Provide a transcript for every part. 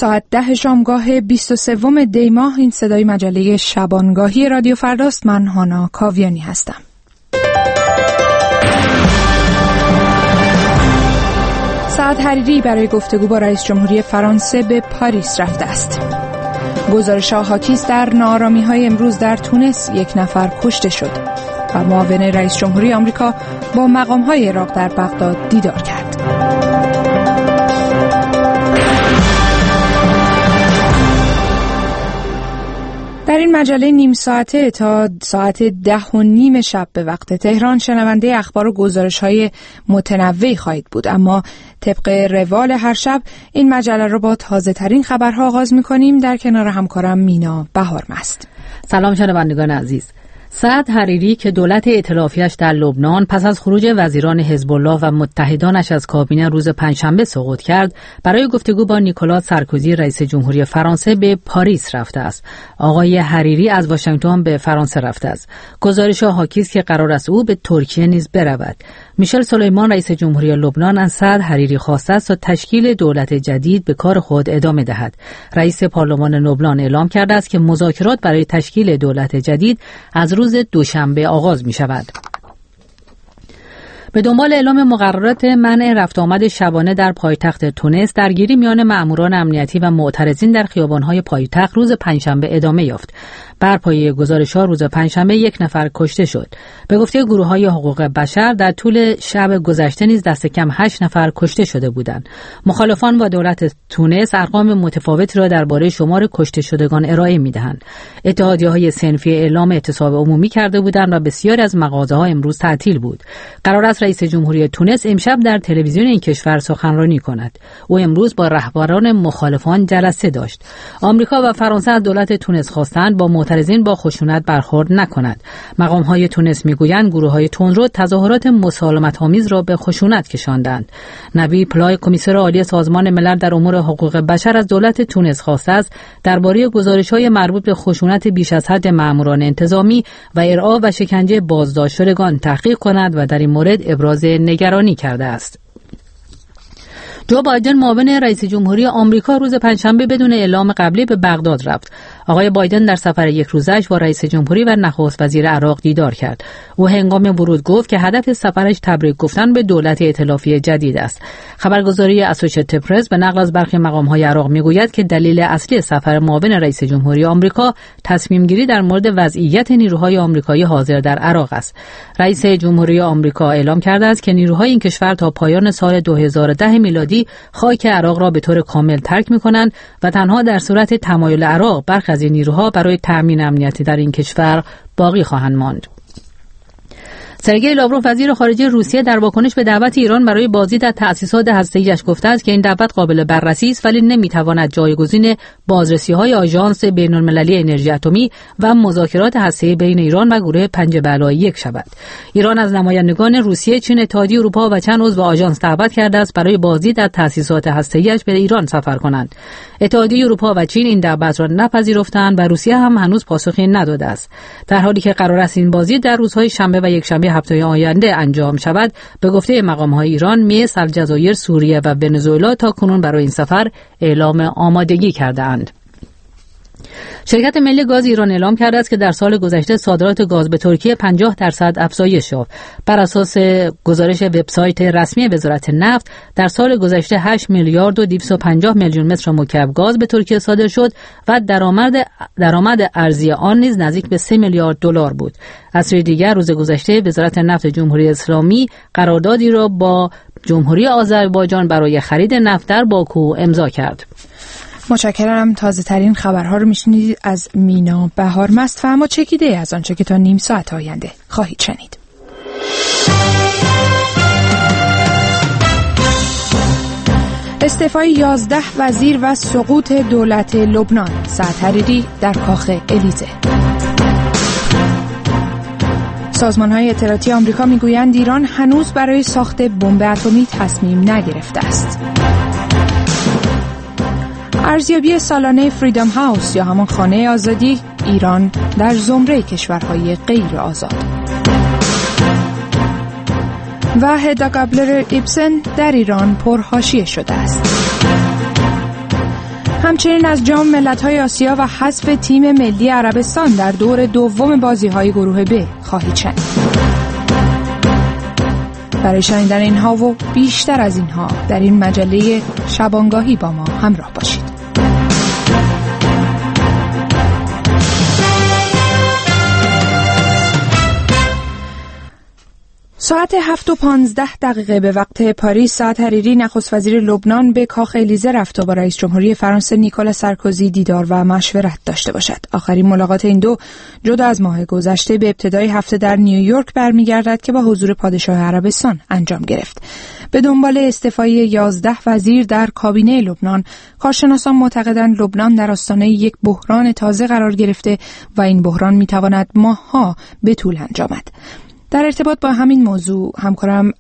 ساعت 10 شامگاه 23 دی ماه. این صدای مجله شبانگاهی رادیو فرداست. من هانا کاویانی هستم. سعد حریری برای گفتگو با رئیس جمهوری فرانسه به پاریس رفته است. گزارش حاکیست در ناآرامی‌های امروز در تونس 1 نفر کشته شد و معاون رئیس جمهوری آمریکا با مقام‌های عراق در بغداد دیدار کرد. در این مجله نیم ساعته تا ساعت 10:30 شب به وقت تهران شنونده اخبار و گزارش‌های متنوعی خواهید بود، اما طبق روال هر شب این مجله رو با تازه‌ترین خبرها آغاز می‌کنیم. در کنار همکارم مینا بهارمست. سلام شنوندگان عزیز. سعد حریری که دولت ائتلافیش در لبنان پس از خروج وزیران حزب الله و متحدانش از کابینه روز پنجشنبه سقوط کرد، برای گفتگو با نیکولاس سارکوزی رئیس جمهوری فرانسه به پاریس رفته است. آقای حریری از واشنگتن به فرانسه رفته است. گزارش حاکی است که قرار است او به ترکیه نیز برود. میشل سلیمان رئیس جمهوری لبنان از سعد حریری خواسته است تا تشکیل دولت جدید به کار خود ادامه دهد. رئیس پارلمان لبنان اعلام کرده است که مذاکرات برای تشکیل دولت جدید از روز دوشنبه آغاز می شود. به دنبال اعلام مقررات منع رفت آمد شبانه در پایتخت تونس، درگیری میان مأموران امنیتی و معترضین در خیابان‌های پایتخت روز پنجشنبه ادامه یافت. بر پایه گزارش‌ها روز پنجشنبه 1 نفر کشته شد. به گفته گروه‌های حقوق بشر در طول شب گذشته نیز دست کم 8 نفر کشته شده بودند. مخالفان با دولت تونس ارقام متفاوتی را درباره شمار کشته شدگان ارائه می‌دهند. اتحادیه‌های صنفی اعلام اعتصاب عمومی کرده بودند و بسیاری از مغازه‌ها امروز تعطیل بود. قرار است رئیس جمهوری تونس امشب در تلویزیون این کشور سخنرانی کند. او امروز با رهبران مخالفان جلسه داشت. آمریکا و فرانسه از دولت تونس خواستند با معترضین با خشونت برخورد نکند. مقام‌های تونس میگویند گروه‌های تندرو تظاهرات مسالمت‌آمیز را به خشونت کشاندند. نبی پلای کمیسر عالی سازمان ملل در امور حقوق بشر از دولت تونس خواسته است درباره گزارش‌های مربوط به خشونت بیش از حد مأموران انتظامی و ارعاب و شکنجه بازداشت شدگان تحقیق کند و در این مورد ابراز نگرانی کرده است. جو بایدن معاون رئیس جمهوری آمریکا روز پنجشنبه بدون اعلام قبلی به بغداد رفت. آقای بایدن در سفر 1 روزش با رئیس جمهوری و نخست وزیر عراق دیدار کرد. او هنگام ورود گفت که هدف سفرش تبریک گفتن به دولت ائتلافی جدید است. خبرگزاری اسوسییتد پرس به نقل از برخی مقام‌های عراق میگوید که دلیل اصلی سفر معاون رئیس جمهوری آمریکا تصمیم گیری در مورد وضعیت نیروهای آمریکایی حاضر در عراق است. رئیس جمهوری آمریکا اعلام کرده است که نیروهای این کشور تا پایان سال 2010 میلادی خاک عراق را به طور کامل ترک می‌کنند و تنها در صورت تمایل عراق برخی از این نیروها برای تأمین امنیتی در این کشور باقی خواهند ماند. سرگئی لاوروف وزیر خارجه روسیه در واکنش به دعوت ایران برای بازدید از تأسیسات هسته‌ایش گفته است که این دعوت قابل بررسی است ولی نمی‌تواند جایگزین بازرسی‌های آژانس بین‌المللی انرژی اتمی و مذاکرات هسته‌ای بین ایران و گروه 5+1 شود. ایران از نمایندگان روسیه، چین، اتحادیه اروپا و چند عضو آژانس دعوت کرده است برای بازدید از تأسیسات هسته‌ایش به ایران سفر کنند. اتحادیه اروپا و چین این دعوت را نپذیرفتند و روسیه هم هنوز پاسخی نداده است. در حالی که قرار است این بازدید در روزهای شنبه و یکشنبه هفته آینده انجام شود، به گفته مقام‌های ایران، مصر، الجزایر، سوریه و ونزوئلا تا کنون برای این سفر اعلام آمادگی کرده‌اند. شرکت ملی گاز ایران اعلام کرده است که در سال گذشته صادرات گاز به ترکیه 50% افزایش یافت. بر اساس گزارش وبسایت رسمی وزارت نفت، در سال گذشته 8 میلیارد و 250 میلیون متر مکعب گاز به ترکیه صادر شد و درآمد ارزی آن نیز نزدیک به 3 میلیارد دلار بود. از سوی دیگر روز گذشته وزارت نفت جمهوری اسلامی قراردادی را با جمهوری آذربایجان برای خرید نفت در باکو امضا کرد. متشکرم. تازه ترین خبرها رو میشنید از مینا بهارمست و اما چکیده از آنچه که تا نیم ساعت آینده خواهید شنید. استعفای 11 وزیر و سقوط دولت لبنان. سعد حریری در کاخ الیزه. سازمان‌های اطلاعاتی آمریکا میگویند ایران هنوز برای ساخت بمب اتمی تصمیم نگرفته است. ارزیابی سالانه فریدم هاوس یا همان خانه آزادی، ایران در زمره کشورهای غیر آزاد. و هدا گابلر ایبسن در ایران پرحاشیه شده است. همچنین از جام ملت‌های آسیا و حذف تیم ملی عربستان در دور دوم بازی‌های گروه ب خواهید شنید. برای شنیدن اینها و بیشتر از اینها در این مجله شبانگاهی با ما همراه باشید. ساعت 7:15 به وقت پاریس، سعد حریری نخست وزیر لبنان به کاخ الیزه رفت تا با رئیس جمهوری فرانسه نیکولا سارکوزی دیدار و مشورت داشته باشد. آخرین ملاقات این دو جدا از ماه گذشته به ابتدای هفته در نیویورک برمیگردد که با حضور پادشاه عربستان انجام گرفت. به دنبال استعفای 11 وزیر در کابینه لبنان، کارشناسان معتقدند لبنان در آستانه یک بحران تازه قرار گرفته و این بحران میتواند ماه‌ها به طول انجامد. در ارتباط با همین موضوع همکارم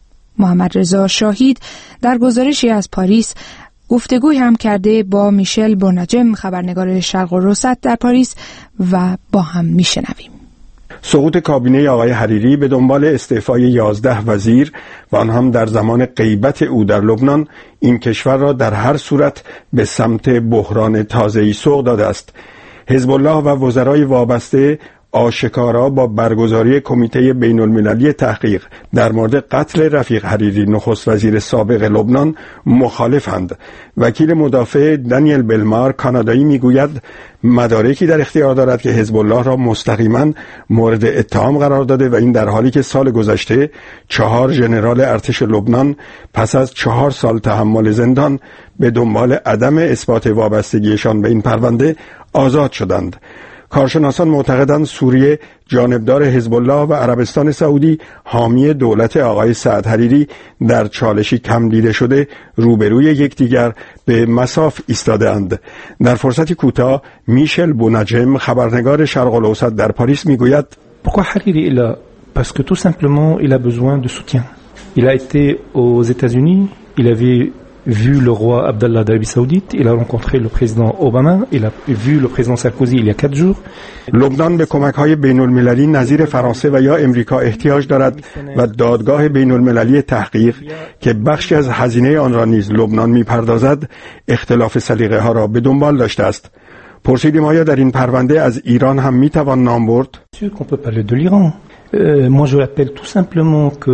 محمد رضا شاهید در گزارشی از پاریس گفتگوی هم کرده با میشل بوناجم، خبرنگار شرق الاوسط در پاریس، و با هم میشنویم. سقوط کابینه آقای حریری به دنبال استعفای 11 وزیر و آن هم در زمان غیبت او در لبنان، این کشور را در هر صورت به سمت بحران تازه‌ای سوق داده است. حزب الله و وزرای وابسته آشکارا با برگزاری کمیته بین المللی تحقیق در مورد قتل رفیق حریری نخست وزیر سابق لبنان مخالفند. وکیل مدافع دانیل بلمار کانادایی میگوید مدارکی در اختیار دارد که حزب الله را مستقیما مورد اتهام قرار داده و این در حالی که سال گذشته 4 ژنرال ارتش لبنان پس از 4 سال تحمل زندان به دنبال عدم اثبات وابستگیشان به این پرونده آزاد شدند. کارشناسان معتقدند سوریه جانبدار حزب الله و عربستان سعودی حامی دولت آقای سعد حریری در چالشی کم دیده شده روبروی یکدیگر به مصاف ایستاده‌اند. در فرصتی کوتاه میشل بوناجم، خبرنگار شرق الاوسط در پاریس میگوید Pourquoi Hariri est là? Parce que tout simplement il a besoin de soutien. Il a été aux États-Unis, il avait vu le roi Abdallah d'Arabie Saoudite, il a rencontré le président Obama, il a vu le président Sarkozy il y a 4 jours. لبنان به کمک‌های بین‌المللی نظیر فرانسه و یا امریکا احتیاج دارد و دادگاه بین‌المللی تحقیق که بخشی از هزینه آن را نیز لبنان می‌پردازد، اختلاف سلیقه‌ها را به دنبال داشته است. پرسیدیم آیا در این پرونده از ایران هم می‌توان نام برد؟ On peut parler de l'Iran. Moi je rappelle tout simplement que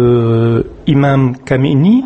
Imam Khamenei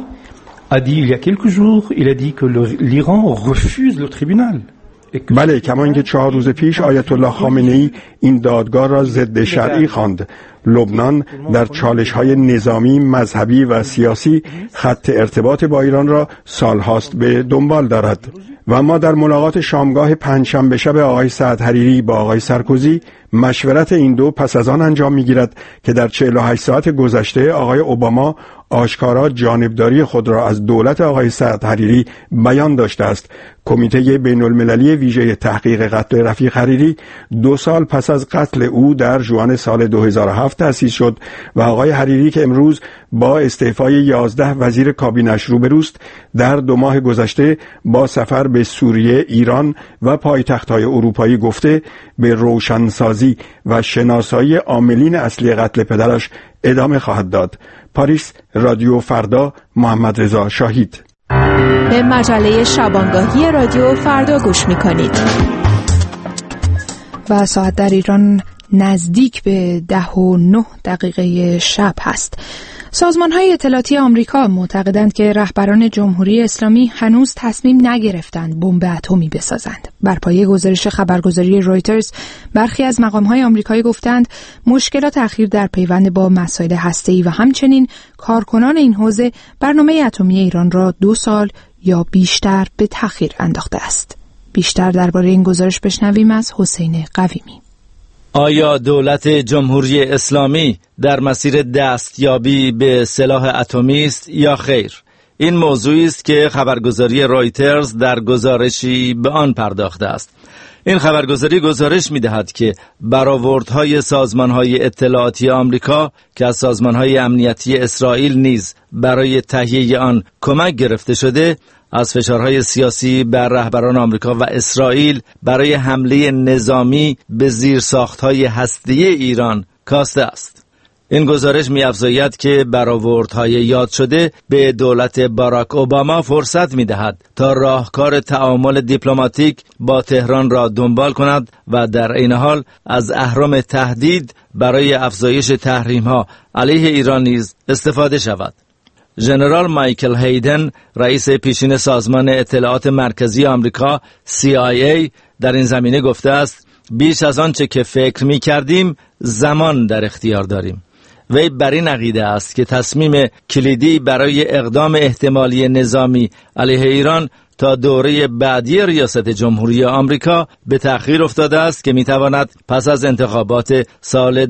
a dit il y a quelques jours, il a dit que l'Iran refuse le tribunal. بله، کما اینکه 4 روز پیش آیت الله خامنه‌ای این دادگاه را ضد شرعی خواند. لبنان در چالش‌های نظامی، مذهبی و سیاسی خط ارتباط با ایران را سالهاست به دنبال دارد. و اما در ملاقات شامگاه پنجشنبه شب آقای سعد حریری با آقای سارکوزی، مشورت این دو پس از آن انجام می‌گیرد که در 48 ساعت گذشته آقای اوباما آشکارا جانبداری خود را از دولت آقای سعد حریری بیان داشته است. کمیته بین المللی ویژه تحقیق قتل رفیق حریری 2 سال پس از قتل او در ژوئن سال 2007 تأسیس شد و آقای حریری که امروز با استعفای 11 وزیر کابینش روبروست، در 2 ماه گذشته با سفر به سوریه، ایران و پایتخت‌های اروپایی گفته به روشنسازی و شناسایی عاملین اصلی قتل پدرش ادامه خواهد داد. پاریس، رادیو فردا، محمد رضا شاهید. به مجله شبانگاهی رادیو فردا گوش می‌کنید. و ساعت در ایران نزدیک به 10:09 شب هست. سازمان‌های اطلاعاتی آمریکا معتقدند که رهبران جمهوری اسلامی هنوز تصمیم نگرفتند بمب اتمی بسازند. بر پایه گزارش خبرگزاری رویترز، برخی از مقام‌های آمریکایی گفتند مشکلات اخیر در پیوند با مسائل هسته‌ای و همچنین کارکنان این حوزه برنامه اتمی ایران را 2 سال یا بیشتر به تأخیر انداخته است. بیشتر درباره این گزارش بشنویم از حسین قویمی. آیا دولت جمهوری اسلامی در مسیر دستیابی به سلاح اتمی است یا خیر؟ این موضوعی است که خبرگزاری رویترز در گزارشی به آن پرداخته است. این خبرگزاری گزارش می‌دهد که برآوردهای سازمان‌های اطلاعاتی آمریکا که از سازمان‌های امنیتی اسرائیل نیز برای تهیه آن کمک گرفته شده، از فشارهای سیاسی بر رهبران آمریکا و اسرائیل برای حمله نظامی به زیرساخت‌های هسته‌ای ایران کاسته است. این گزارش می‌افزاید که برآوردهای یاد شده به دولت باراک اوباما فرصت می‌دهد تا راهکار تعامل دیپلماتیک با تهران را دنبال کند و در این حال از اهرم تهدید برای افزایش تحریم‌ها علیه ایران نیز استفاده شود. ژنرال مایکل هیدن، رئیس پیشین سازمان اطلاعات مرکزی آمریکا CIA، در این زمینه گفته است بیش از آنچه که فکر می‌کردیم زمان در اختیار داریم. وی بر این عقیده است که تصمیم کلیدی برای اقدام احتمالی نظامی علیه ایران تا دوره بعدی ریاست جمهوری آمریکا به تأخیر افتاده است که می‌تواند پس از انتخابات سال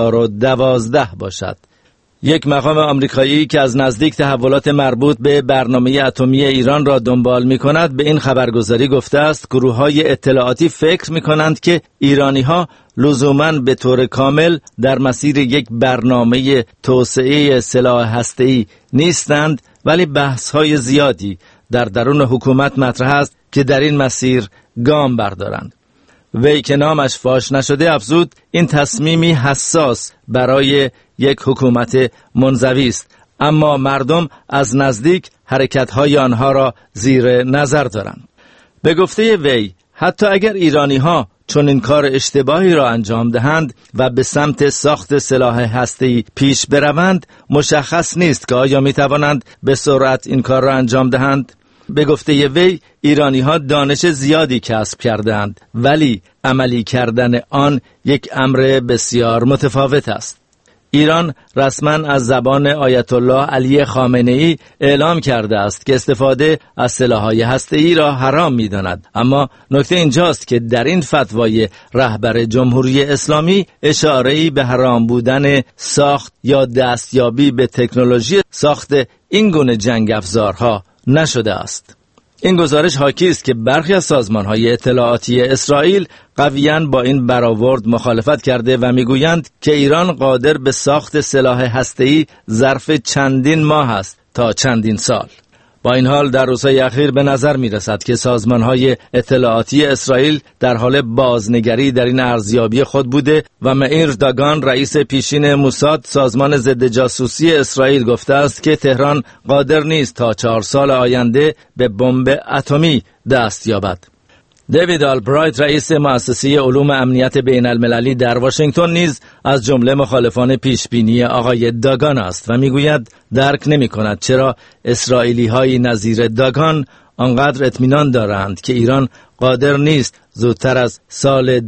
2012 باشد. یک مقام آمریکایی که از نزدیک تحولات مربوط به برنامه اتمی ایران را دنبال می‌کند به این خبرگزاری گفته است گروه‌های اطلاعاتی فکر می‌کنند که ایرانی‌ها لزوماً به طور کامل در مسیر یک برنامه توسعه سلاح هسته‌ای نیستند، ولی بحث‌های زیادی در درون حکومت مطرح است که در این مسیر گام بردارند. وی که نامش فاش نشده افزود این تصمیمی حساس برای یک حکومت منزوی است، اما مردم از نزدیک حرکت‌های آنها را زیر نظر دارند. به گفته وی حتی اگر ایرانی‌ها چون این کار اشتباهی را انجام دهند و به سمت ساخت سلاح هسته‌ای پیش بروند، مشخص نیست که آیا می‌توانند به سرعت این کار را انجام دهند. به گفته وی ایرانی‌ها دانش زیادی کسب کردند، ولی عملی کردن آن یک امر بسیار متفاوت است. ایران رسما از زبان آیت الله علی خامنه‌ای اعلام کرده است که استفاده از سلاح‌های هسته‌ای را حرام می‌داند، اما نکته اینجاست که در این فتوای رهبر جمهوری اسلامی اشاره‌ای به حرام بودن ساخت یا دستیابی به تکنولوژی ساخت این گونه جنگ افزارها نشده است. این گزارش حاکی است که برخی از سازمان‌های اطلاعاتی اسرائیل قویاً با این برآورد مخالفت کرده و می‌گویند که ایران قادر به ساخت سلاح هسته‌ای ظرف چندین ماه است تا چندین سال. با این حال در روزهای اخیر به نظر می‌رسد که سازمان‌های اطلاعاتی اسرائیل در حال بازنگری در این ارزیابی خود بوده و مئیر داگان، رئیس پیشین موساد، سازمان ضد جاسوسی اسرائیل، گفته است که تهران قادر نیست تا 4 سال آینده به بمب اتمی دست یابد. دیوید آلبرایت، رئیس مؤسسه علوم امنیت بین المللی در واشنگتن، نیز از جمله مخالفان پیشبینی آقای داگان است و میگوید درک نمی کند چرا اسرائیلی های نظیر داگان آنقدر اطمینان دارند که ایران قادر نیست زودتر از سال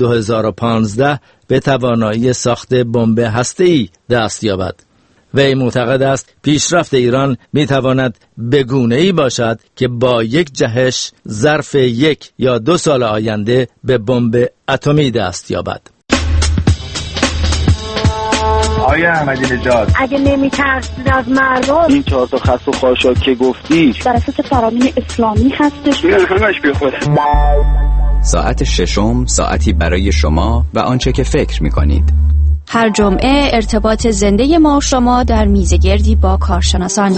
2015 به توانایی ساخت بمب هسته‌ای دست یابد. وی معتقد است پیشرفت ایران میتواند به گونه‌ای باشد که با یک جهش ظرف 1 یا 2 سال آینده به بمب اتمی دست یابد. آیا احمدی نژاد اگه نمی‌ترسید از مردم، این 4 تا خس و خاشاک که گفتی در اساس فرامین اسلامی هستش، همش بیخوده. ساعت ششم، ساعتی برای شما و آنچه که فکر می‌کنید. هر جمعه ارتباط زنده ما و شما در میزگردی با کارشناسان.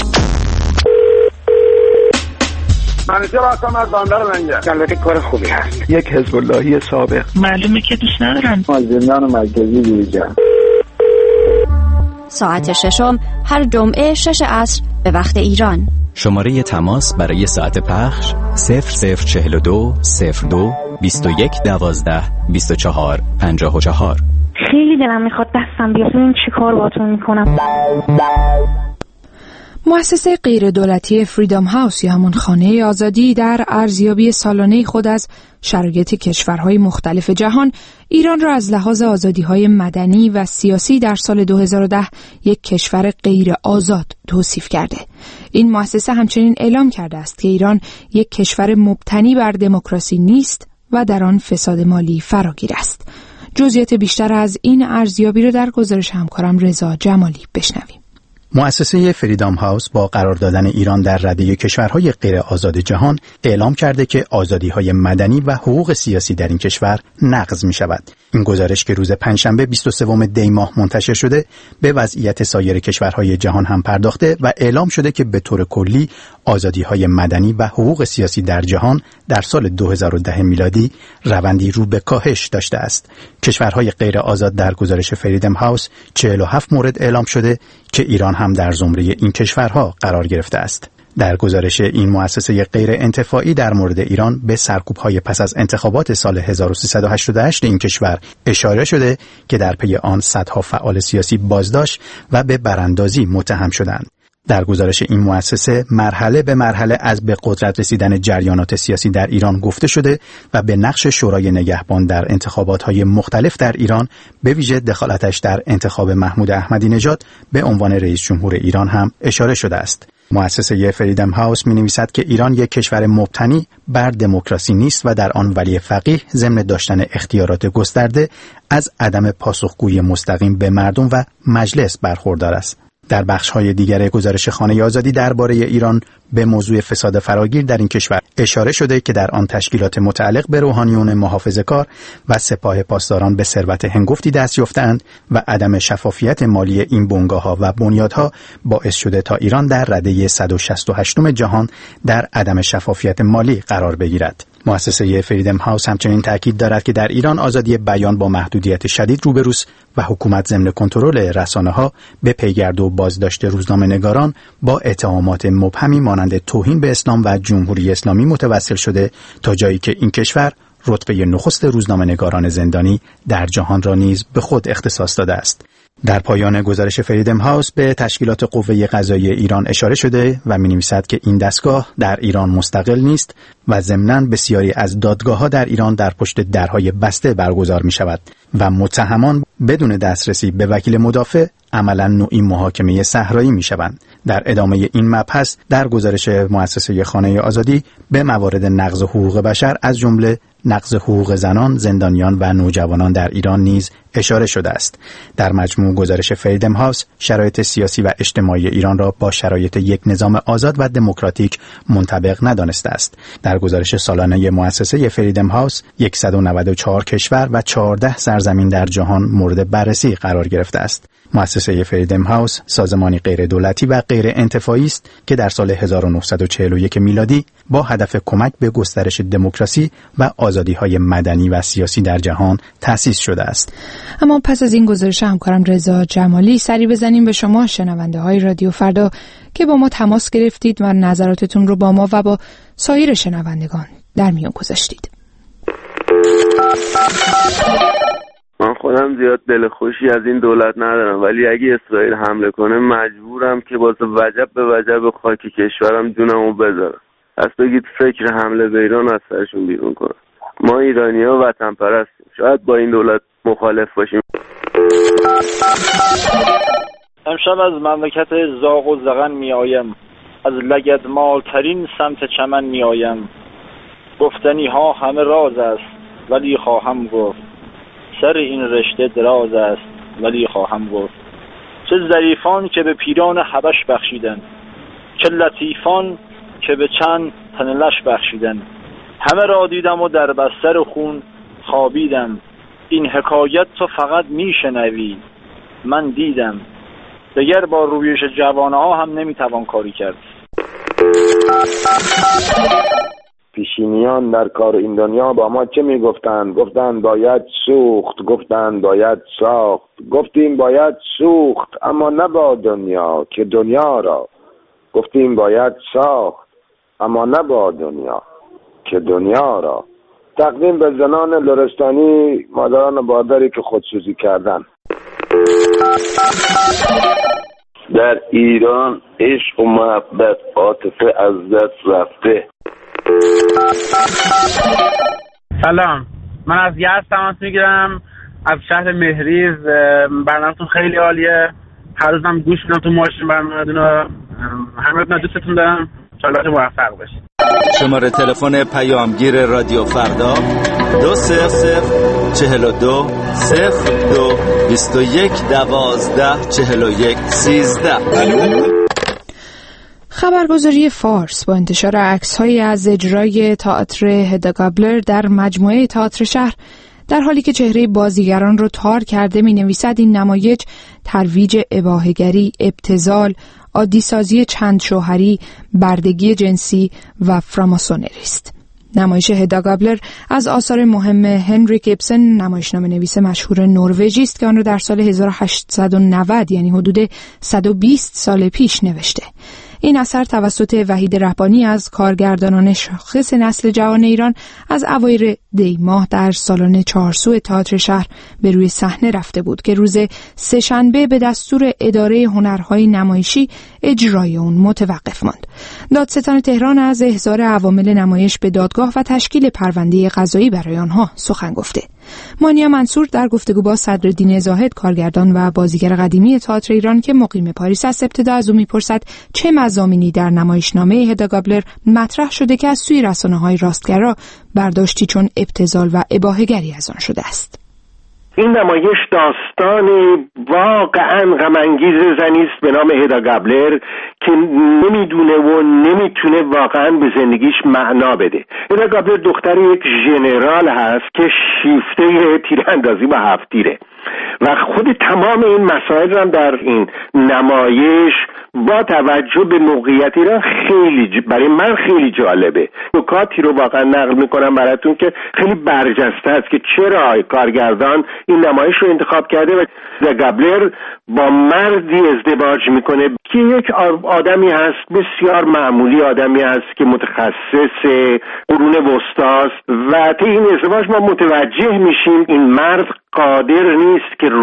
منیجر هستم از بندر منجر. البته کار خوبی هست. یک حزب اللهی سابق. معلومه که دوست ندارن. از زندان مرکزی بیرون. ساعت ششم هر جمعه 6 عصر به وقت ایران. شماره تماس برای ساعت پخش 0042 02 21 12 24 54. خیلی دلم میخواد دستم بیاد ببینم چی کار باهاتون میکنم. مؤسسه غیر دولتی فریدام هاوس یا همون خانه آزادی در ارزیابی سالانه خود از شرایط کشورهای مختلف جهان ایران را از لحاظ آزادی‌های مدنی و سیاسی در سال 2010 یک کشور غیر آزاد توصیف کرده. این مؤسسه همچنین اعلام کرده است که ایران یک کشور مبتنی بر دموکراسی نیست و در آن فساد مالی فراگیر است. جزئیات بیشتر از این ارزیابی را در گزارش همکارم رضا جمالی بشنویم. مؤسسه فریدام هاوس با قرار دادن ایران در رده کشورهای غیر آزاد جهان اعلام کرده که آزادی‌های مدنی و حقوق سیاسی در این کشور نقض می‌شود. این گزارش که روز پنجشنبه 23 دی ماه منتشر شده به وضعیت سایر کشورهای جهان هم پرداخته و اعلام شده که به طور کلی آزادی‌های مدنی و حقوق سیاسی در جهان در سال 2010 میلادی روندی رو به کاهش داشته است. کشورهای غیر آزاد در گزارش فریدم هاوس 47 مورد اعلام شده که ایران هم در زمره این کشورها قرار گرفته است. در گزارش این مؤسسه غیر انتفاعی در مورد ایران به سرکوب‌های پس از انتخابات سال 1388 این کشور اشاره شده که در پی آن صدها فعال سیاسی بازداشت و به براندازی متهم شدند. در گزارش این مؤسسه مرحله به مرحله از به قدرت رسیدن جریانات سیاسی در ایران گفته شده و به نقش شورای نگهبان در انتخابات‌های مختلف در ایران، به ویژه دخالتش در انتخاب محمود احمدی نژاد به عنوان رئیس جمهور ایران هم اشاره شده است. مؤسسه فریدم هاوس می‌نویسد که ایران یک کشور مبتنی بر دموکراسی نیست و در آن ولی فقیه ضمن داشتن اختیارات گسترده از عدم پاسخگویی مستقیم به مردم و مجلس برخوردار است. در بخش‌های دیگر گزارش خانه آزادی درباره ایران به موضوع فساد فراگیر در این کشور اشاره شده که در آن تشکیلات متعلق به روحانیون محافظه‌کار و سپاه پاسداران به ثروت هنگفتی دست یافتند و عدم شفافیت مالی این بنگاه‌ها و بنیادها باعث شده تا ایران در رده 168م جهان در عدم شفافیت مالی قرار بگیرد. مؤسسه فریدم هاوس همچنین تاکید دارد که در ایران آزادی بیان با محدودیت شدید روبروست و حکومت ضمن کنترل رسانه‌ها به پیگرد و بازداشت روزنامه‌نگاران با اتهامات مبهمی مانند توهین به اسلام و جمهوری اسلامی متوسل شده، تا جایی که این کشور رتبه نخست روزنامه‌نگاران زندانی در جهان را نیز به خود اختصاص داده است. در پایان گزارش فریدم هاوس به تشکیلات قوه قضاییه ایران اشاره شده و می‌نویسد که این دستگاه در ایران مستقل نیست و ضمناً بسیاری از دادگاه‌ها در ایران در پشت درهای بسته برگزار می‌شود و متهمان بدون دسترسی به وکیل مدافع عملاً نوعی محاکمه صحرایی می‌شوند. در ادامه این مبحث در گزارش مؤسسه خانه آزادی به موارد نقض حقوق بشر از جمله نقض حقوق زنان، زندانیان و نوجوانان در ایران نیز اشاره شده است. در مجموع گزارش فریدم هاوس شرایط سیاسی و اجتماعی ایران را با شرایط یک نظام آزاد و دموکراتیک منطبق ندانسته است. در گزارش سالانه مؤسسه فریدم هاوس 194 کشور و 14 سرزمین در جهان مورد بررسی قرار گرفته است. مؤسسه فریدم هاوس سازمانی غیر دولتی و غیر انتفاعی است که در سال 1941 میلادی با هدف کمک به گسترش دموکراسی و آزادی‌های مدنی و سیاسی در جهان تأسیس شده است. اما پس از این گزارش همکارم رضا جمالی سری بزنیم به شما شنونده‌های رادیو فردا که با ما تماس گرفتید و نظراتتون رو با ما و با سایر شنوندگان در میان گذاشتید. من خودم زیاد دل خوشی از این دولت ندارم، ولی اگه اسرائیل حمله کنه مجبورم که واسه وجب به وجب خاک کشورم جونمو بذارم. پس بگید فکر حمله به ایران از سرشون بیرون کنن. ما ایرانی‌ها وطن پرستیم، شاید با این دولت مخالف باشیم. امشب از مملکت زاغ و زغن می آیم، از لگدمالترین سمت چمن می آیم. گفتنی ها همه راز است ولی خواهم گفت، سر این رشته دراز است ولی خواهم گفت. چه ظریفان که به پیران حبش بخشیدن، چه لطیفان که به چند تن لش بخشیدن. همه را دیدم و در بستر خون خوابیدم، این حکایت تو فقط میشنوی من دیدم. دیگر با رویش جوانها هم نمیتوان کاری کرد. پیشینیان در کار این دنیا با ما چه میگفتند؟ گفتند باید سوخت، گفتند باید ساخت. گفتیم باید سوخت اما نه با دنیا که دنیا را. گفتیم باید ساخت اما نه با دنیا که دنیا را. تقدیم به زنان لرستانی، مادران بادری که خودسوزی کردن. در ایران عشق و محبت عاطفه از دست رفته. سلام، من از یزد تماس میگیرم، از شهر مهریز. برنامه‌تون خیلی عالیه، هر روزم گوش میدم تو ماشین برنامه‌تون رو. همتون دوستتون دارم، انشالله موفق باشید. شماره تلفن پیامگیر رادیو فردا 2042 02 21 12 41 13. خبرگزاری فارس با انتشار عکس‌هایی از اجرای تئاتر هداگابلر در مجموعه تئاتر شهر در حالی که چهره بازیگران رو تار کرده می‌نویسد این نمایش ترویج اباحه‌گری، ابتذال، عادی‌سازی چند شوهری، بردگی جنسی و فراماسونری است. نمایش هدا گابلر از آثار مهم هنریک ایبسن، نمایشنامه‌نویس مشهور نروژی است که آن را در سال 1890 یعنی حدود 120 سال پیش نوشته. این اثر توسط وحید ربانی از کارگردانان شاخص نسل جوان ایران از اوایل دی ماه در سالن چهارسو تئاتر شهر به روی صحنه رفته بود که روز سه‌شنبه به دستور اداره هنرهای نمایشی اجرای اون متوقف ماند. دادستان تهران از احضار عوامل نمایش به دادگاه و تشکیل پرونده قضایی برای آنها سخن گفته. مانیا منصور در گفتگو با صدرالدین زاهد، کارگردان و بازیگر قدیمی تئاتر ایران که مقیم پاریس است، ابتدا از او میپرسد چه مضامینی در نمایشنامه هدا گابلر مطرح شده که از سوی رسانه‌های راستگرا برداشتی چون ابتذال و اباحه‌گری از آن شده است. این نمایش داستان واقعا غم‌انگیز زنی است به نام هدا گابلر که نمیدونه و نمیتونه واقعا به زندگیش معنا بده. هدا گابلر دختر یک ژنرال هست که شیفته تیراندازی با 7 تیره و خود تمام این مسائل هم در این نمایش با توجه به موقعیت ایران خیلی برای من خیلی جالبه. نکاتی رو واقعا نقل میکنم براتون که خیلی برجسته است که چرا کارگردان این نمایش رو انتخاب کرده و گابلر با مردی ازدواج میکنه که یک آدمی هست بسیار معمولی، آدمی هست که متخصص قرون وسطاست و طی این ازدواج ما متوجه میشیم این مرد قادر نیست که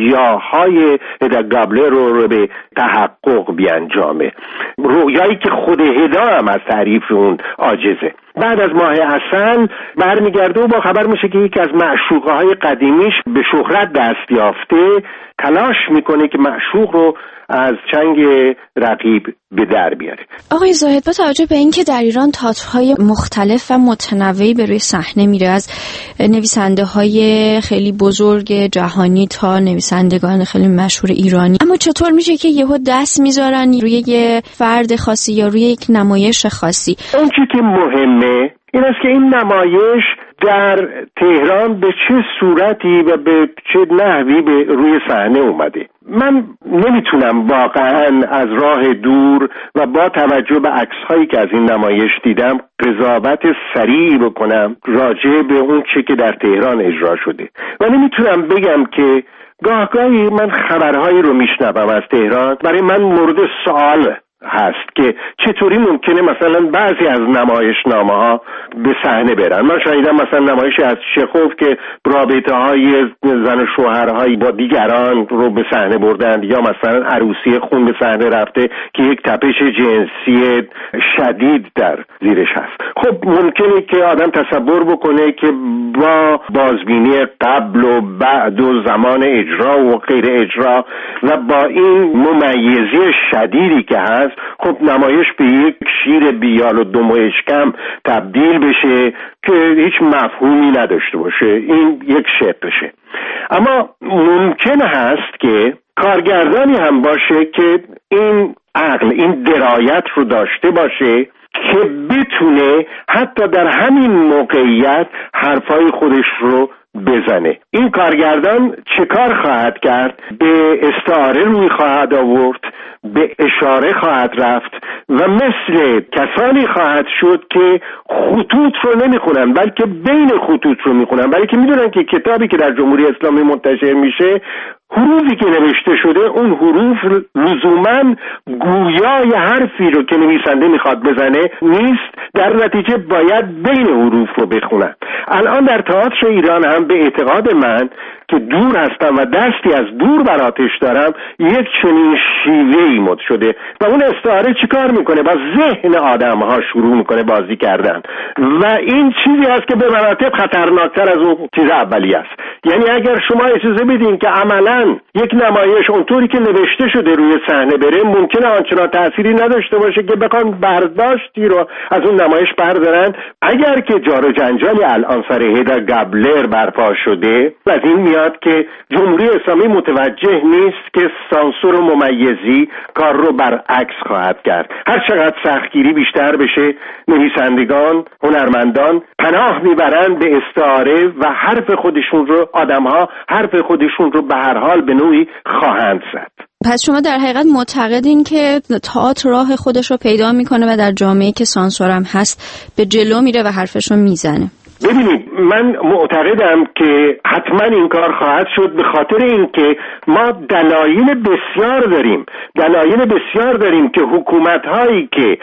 رؤیاهای هدا گابلر رو به تحقق بیانجامه، رؤیایی که خود هدا هم از تعریف اون عاجزه. بعد از ماه عسل برمیگرده و با خبر میشه که یکی از معشوقه‌های قدیمیش به شهرت دست یافته، تلاش میکنه که معشوق رو از چنگ رقیب به در بیاره. آقای زاهد، با توجه به اینکه در ایران تئاترهای مختلف و متنوعی به روی صحنه میره، از نویسنده‌های خیلی بزرگ جهانی تا نویسندگان خیلی مشهور ایرانی، اما چطور میشه که یهو دست میذارن روی یه فرد خاصی یا روی یک نمایش خاصی؟ اون چیزی که مهمه این است که این نمایش در تهران به چه صورتی و به چه نحوی به روی صحنه اومده. من نمیتونم واقعا از راه دور و با توجه به عکس‌هایی که از این نمایش دیدم قضاوت صریحی بکنم راجع به اون چه که در تهران اجرا شده و نمیتونم بگم که گاهی من خبرهایی رو میشنوم از تهران، برای من مورد سوال هست که چطوری ممکنه مثلا بعضی از نمایشنامه‌ها به صحنه برن. من شنیدم مثلا نمایشی از چخوف که رابطه‌های زن و شوهرهایی با دیگران رو به صحنه بردن، یا مثلا عروسی خون به صحنه رفته که یک تپش جنسی شدید در زیرش هست. خب ممکنه که آدم تصور بکنه که با بازبینی قبل و بعد و زمان اجرا و غیر اجرا و با این ممیزی شدیدی که هست، خب نمایش به یک شیر بیال و دم و اشکم تبدیل بشه که هیچ مفهومی نداشته باشه. این یک شقشه. اما ممکن هست که کارگردانی هم باشه که این عقل، این درایت رو داشته باشه که بتونه حتی در همین موقعیت حرفای خودش رو بزنه. این کارگردان چه کار خواهد کرد؟ به استعاره روی خواهد آورد، به اشاره خواهد رفت و مثل کسانی خواهد شد که خطوط رو نمیخونن بلکه بین خطوط رو میخونن، بلکه میدونن که کتابی که در جمهوری اسلامی منتشر میشه، حروفی که نوشته شده اون حروف لزوماً گویای حرفی رو که نویسنده میخواد بزنه نیست، در نتیجه باید بین حروف رو بخونن. الان در تئاتر ایران هم به اعتقاد من که دور هستم و دستی از دور بر آتش دارم، یک چنین شیوه‌ای مد شده و اون استعاره چیکار میکنه؟ با ذهن آدم‌ها شروع میکنه بازی کردن و این چیزی است که به مراتب خطرناکتر از اون چیز اولی است. یعنی اگر شما اجازه بدین که عملاً یک نمایش اونطوری که نوشته شده روی صحنه بره، ممکنه آنچنان تأثیری نداشته باشه که بخوان برداشتی رو از اون نمایش بردارن. اگر که جار و جنجالی الان سر هدا گابلر برپا شده، از این میاد که جمهوری اسلامی متوجه نیست که سانسور و ممیزی کار رو برعکس خواهد کرد. هر چقدر سختگیری بیشتر بشه، نویسندگان، هنرمندان پناه میبرن به استعاره و حرف خودشون رو، آدم‌ها حرف خودشون رو به هر حال به نوعی خواهند زد. پس شما در حقیقت معتقدین که تئاتر راه خودش رو پیدا میکنه و در جامعه‌ای که سانسورم هست به جلو میره و حرفش رو میزنه؟ ببینید، من معتقدم که حتما این کار خواهد شد، به خاطر اینکه ما دلایل بسیار داریم که حکومت‌هایی که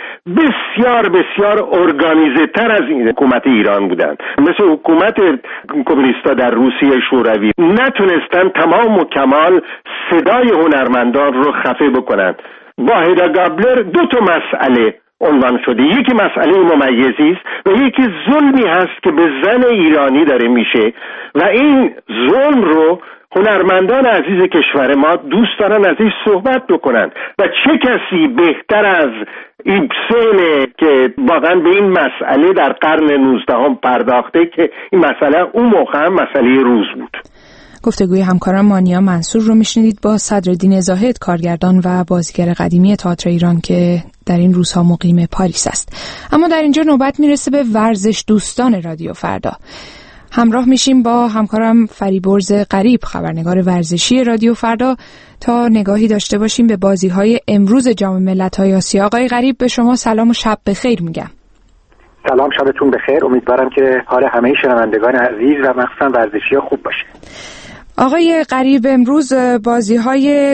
بسیار ارگانیزه تر از این حکومت ایران بودند، مثل حکومت کمونیستا در روسیه شوروی، نتونستن تمام و کمال صدای هنرمندان رو خفه بکنن. با هیدا گابلر 2 مسئله عنوان شده، یکی مسئله ممیزی است و یکی ظلمی هست که به زن ایرانی داره میشه و این ظلم رو هنرمندان عزیز کشور ما دوست دارن ازش صحبت بکنن و چه کسی بهتر از ایبسن که واقعا به این مسئله در قرن 19 پرداخته که این مسئله اون موقع هم مسئله روز بود. گفتگوی همکارم مانیا منصور رو میشنیدید با صدرالدین زاهد، کارگردان و بازیگر قدیمی تئاتر ایران که در این روزها مقیم پاریس است. اما در اینجا نوبت میرسه به ورزش دوستان رادیو فردا. همراه میشیم با همکارم فریبرز غریب، خبرنگار ورزشی رادیو فردا، تا نگاهی داشته باشیم به بازی‌های امروز جام ملت‌های آسیا. آقای غریب، به شما سلام و شب بخیر میگم. سلام، شبتون بخیر. امیدوارم که حال همه شنوندگان عزیز و مخصوصا ورزشی‌ها خوب باشه. آقای غریب، امروز بازی‌های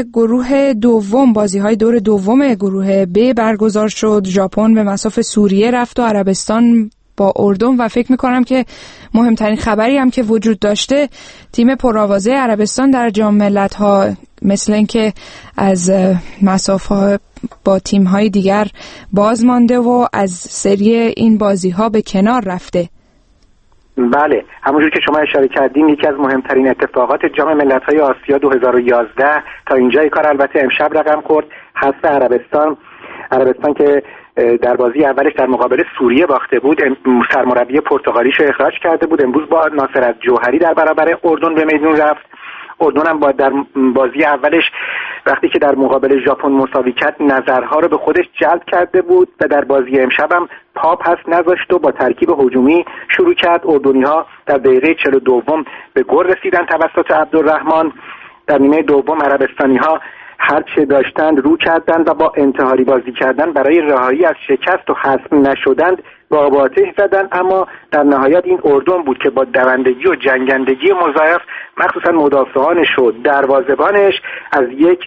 دور دوم گروه ب برگزار شد. ژاپن به مصاف سوریه رفت و عربستان با اردن و فکر می‌کنم که مهمترین خبری هم که وجود داشته تیم پرآوازه عربستان در جام ملت‌ها مثل اینکه از مصاف‌ها با تیم‌های دیگر باز مانده و از سری این بازی‌ها به کنار رفته. بله، همونجور که شما اشاره کردین یکی از مهمترین اتفاقات جام ملت‌های آسیا 2011 تا اینجای کار البته امشب رقم خورد، حذف عربستان که در بازی اولش در مقابل سوریه باخته بود، سرمربی پرتغالیش رو اخراج کرده بود. امروز با ناصرت جوهری در برابر اردن به میدون رفت. اردن هم در بازی اولش وقتی که در مقابل ژاپن مساوی کرد نظرها رو به خودش جلب کرده بود و در بازی امشب هم پا پس نذاشت و با ترکیب هجومی شروع کرد. اردنی‌ها در دقیقه 42 به گل رسیدن توسط عبدالرحمن. در نیمه دوم عربستانی‌ها هر چه داشتند رو کردند و با انتحاری بازی کردن برای رهایی از شکست و حذف نشدن با آتش زدن، اما در نهایت این اردن بود که با دوندگی و جنگندگی مضاعف مخصوصا مدافعانش و دروازه‌بانش از یک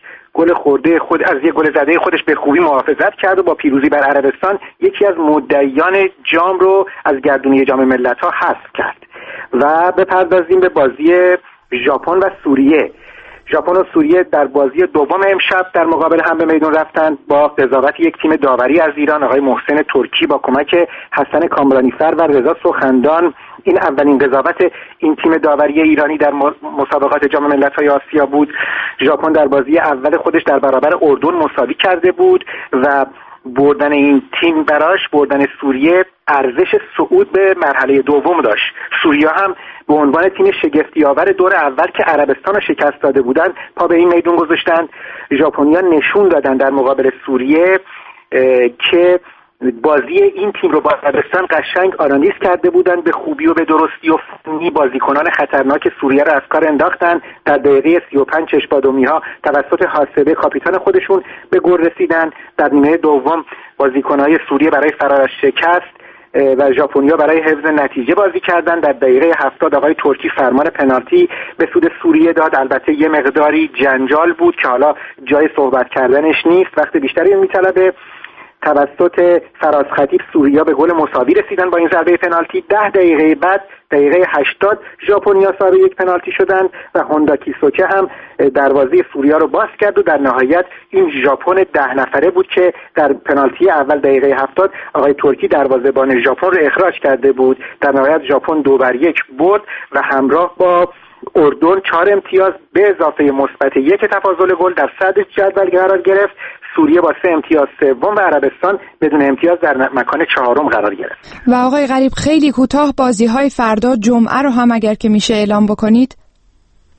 گل زده خودش به خوبی محافظت کرد و با پیروزی بر عربستان یکی از مدعیان جام رو از گردونی جام ملت‌ها حذف کرد. و بپردازیم به بازی ژاپن و سوریه. ژاپن و سوریه در بازی دوم امشب در مقابل هم به میدان رفتند با قضاوت یک تیم داوری از ایران، آقای محسن ترکی با کمک حسن کامرانیفر و رضا سخندان. این اولین قضاوت این تیم داوری ایرانی در مسابقات جام ملت‌های آسیا بود. ژاپن در بازی اول خودش در برابر اردن مساوی کرده بود و بردن این تیم بردن سوریه ارزش صعود به مرحله دوم داشت. سوریه هم به عنوان تیم شگفتی‌آور دور اول که عربستان رو شکست داده بودند پا به این میدون گذاشتند. ژاپنی‌ها نشون دادن در مقابل سوریه که بازی این تیم رو با عربستان قشنگ آنالیز کرده بودند، به خوبی و به درستی و فنی بازیکنان خطرناک سوریه رو از کار انداختن. در دقیقه 35 چشم‌بادومی‌ها توسط حاسبه کاپیتان خودشون به گل رسیدن. در نیمه دوم بازیکن‌های سوریه برای فرار از شکست و ژاپنیا برای حفظ نتیجه بازی کردن. در دقیقه 70 آقای ترکی فرمان پنالتی به سود سوریه داد. البته یه مقداری جنجال بود که حالا جای صحبت کردنش نیست، وقت بیشتری میطلبه. توسط فراز خطیب سوریا به گل مساوی رسیدن با این ضربه پنالتی. 10 دقیقه بعد دقیقه 80 ژاپنیا صاحب یک پنالتی شدند و هوندا کیسوکه هم دروازه سوریا رو باز کرد و در نهایت این ژاپن 10 نفره بود که در پنالتی اول دقیقه 70 آقای ترکی دروازه‌بان ژاپن رو اخراج کرده بود. در نهایت ژاپن 2-1 برد و همراه با اردن 4 امتیاز به اضافه مثبت 1 تفاضل گل در صدر جدول قرار گرفت. سوریه با 3 امتیاز سوم و عربستان بدون امتیاز در مکان 4م قرار گرفت. و آقای غریب خیلی کوتاه بازی‌های فردا جمعه رو هم اگر که میشه اعلام بکنید.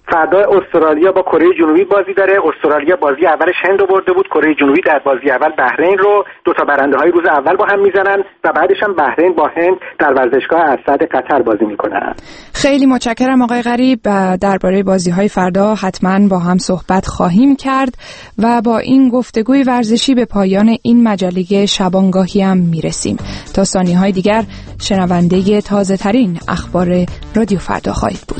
فردا استرالیا با کره جنوبی بازی داره. استرالیا بازی اولش هند رو برده بود، کره جنوبی در بازی اول بحرین رو، دو تا برنده های روز اول با هم میزنن و بعدش هم بحرین با هند در ورزشگاه اسد قطر بازی میکنن. خیلی متشکرم آقای غریب. درباره بازی‌های فردا حتما با هم صحبت خواهیم کرد و با این گفتگوی ورزشی به پایان این مجله شبانگاهی هم میرسیم. تا ثانیه‌های دیگر شنونده تازه‌ترین اخبار رادیو فردا خواهید بود.